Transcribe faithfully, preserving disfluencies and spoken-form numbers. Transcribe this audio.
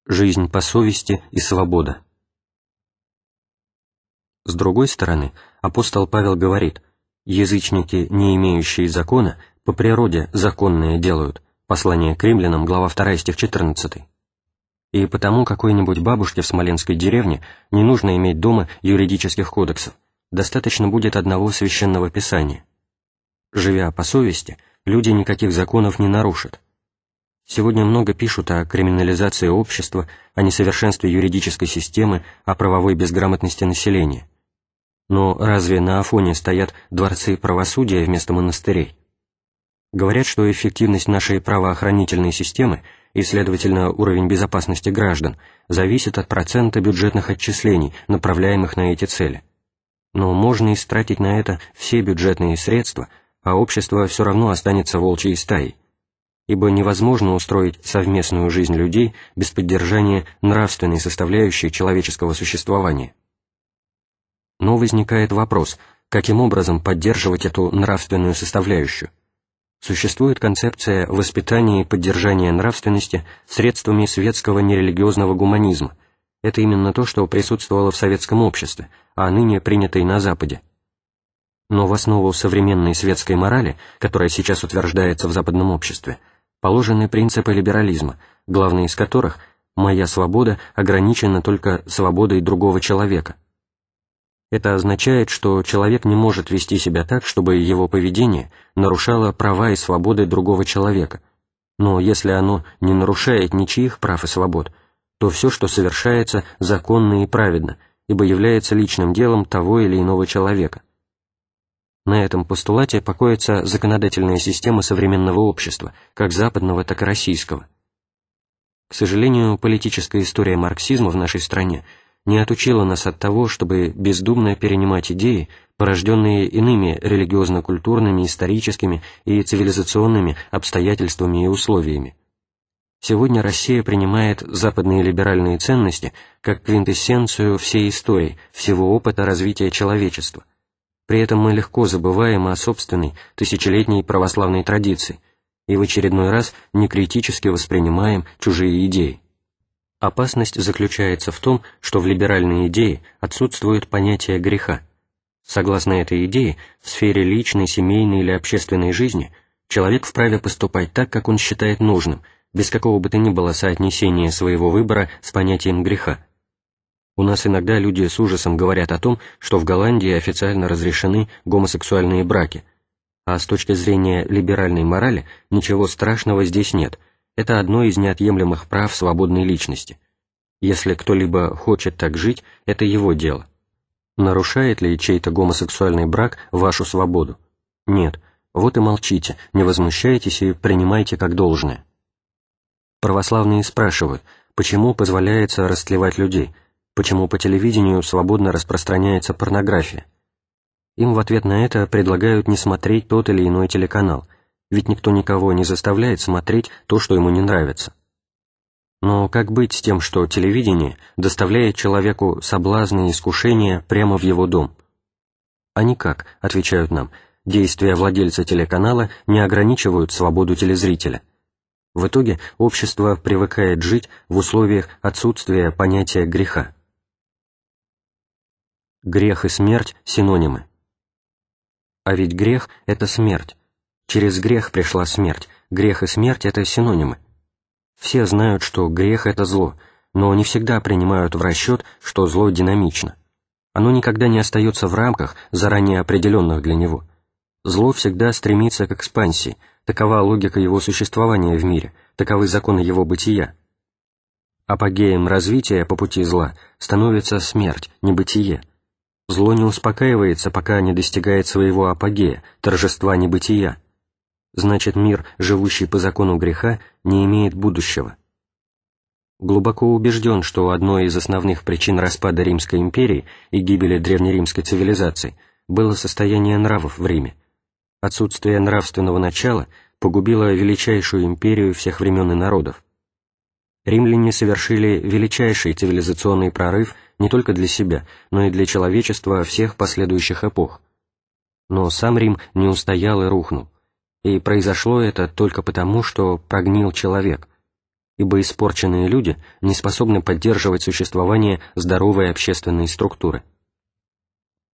жизнь по совести и свобода. С другой стороны, апостол Павел говорит: «Язычники, не имеющие закона, по природе законное делают». Послание к римлянам, глава вторая, стих четырнадцатый. И потому какой-нибудь бабушке в смоленской деревне не нужно иметь дома юридических кодексов, достаточно будет одного священного писания. Живя по совести, люди никаких законов не нарушат. Сегодня много пишут о криминализации общества, о несовершенстве юридической системы, о правовой безграмотности населения. Но разве на Афоне стоят дворцы правосудия вместо монастырей? Говорят, что эффективность нашей правоохранительной системы и, следовательно, уровень безопасности граждан зависит от процента бюджетных отчислений, направляемых на эти цели. Но можно истратить на это все бюджетные средства, а общество все равно останется волчьей стаей, ибо невозможно устроить совместную жизнь людей без поддержания нравственной составляющей человеческого существования. Но возникает вопрос, каким образом поддерживать эту нравственную составляющую? Существует концепция воспитания и поддержания нравственности средствами светского нерелигиозного гуманизма. Это именно то, что присутствовало в советском обществе, а ныне принято и на Западе. Но в основу современной светской морали, которая сейчас утверждается в западном обществе, положены принципы либерализма, главный из которых «моя свобода ограничена только свободой другого человека». Это означает, что человек не может вести себя так, чтобы его поведение нарушало права и свободы другого человека. Но если оно не нарушает ничьих прав и свобод, то все, что совершается, законно и праведно, ибо является личным делом того или иного человека. На этом постулате покоится законодательная система современного общества, как западного, так и российского. К сожалению, политическая история марксизма в нашей стране не отучила нас от того, чтобы бездумно перенимать идеи, порожденные иными религиозно-культурными, историческими и цивилизационными обстоятельствами и условиями. Сегодня Россия принимает западные либеральные ценности как квинтэссенцию всей истории, всего опыта развития человечества. При этом мы легко забываем о собственной тысячелетней православной традиции и в очередной раз некритически воспринимаем чужие идеи. Опасность заключается в том, что в либеральной идее отсутствует понятие греха. Согласно этой идее, в сфере личной, семейной или общественной жизни человек вправе поступать так, как он считает нужным, без какого бы то ни было соотнесения своего выбора с понятием греха. У нас иногда люди с ужасом говорят о том, что в Голландии официально разрешены гомосексуальные браки, а с точки зрения либеральной морали ничего страшного здесь нет. Это одно из неотъемлемых прав свободной личности. Если кто-либо хочет так жить, это его дело. Нарушает ли чей-то гомосексуальный брак вашу свободу? Нет. Вот и молчите, не возмущайтесь и принимайте как должное. Православные спрашивают, почему позволяется растлевать людей, почему по телевидению свободно распространяется порнография. Им в ответ на это предлагают не смотреть тот или иной телеканал, ведь никто никого не заставляет смотреть то, что ему не нравится. Но как быть с тем, что телевидение доставляет человеку соблазны и искушения прямо в его дом? А никак, отвечают нам, действия владельца телеканала не ограничивают свободу телезрителя. В итоге общество привыкает жить в условиях отсутствия понятия греха. Грех и смерть – синонимы. А ведь грех – это смерть. Через грех пришла смерть. Грех и смерть – это синонимы. Все знают, что грех – это зло, но не всегда принимают в расчет, что зло динамично. Оно никогда не остается в рамках, заранее определенных для него. Зло всегда стремится к экспансии, такова логика его существования в мире, таковы законы его бытия. Апогеем развития по пути зла становится смерть, небытие. Зло не успокаивается, пока не достигает своего апогея, торжества небытия. Значит, мир, живущий по закону греха, не имеет будущего. Глубоко убежден, что одной из основных причин распада Римской империи и гибели древнеримской цивилизации было состояние нравов в Риме. Отсутствие нравственного начала погубило величайшую империю всех времен и народов. Римляне совершили величайший цивилизационный прорыв не только для себя, но и для человечества всех последующих эпох. Но сам Рим не устоял и рухнул. И произошло это только потому, что прогнил человек. ибо испорченные люди не способны поддерживать существование здоровой общественной структуры.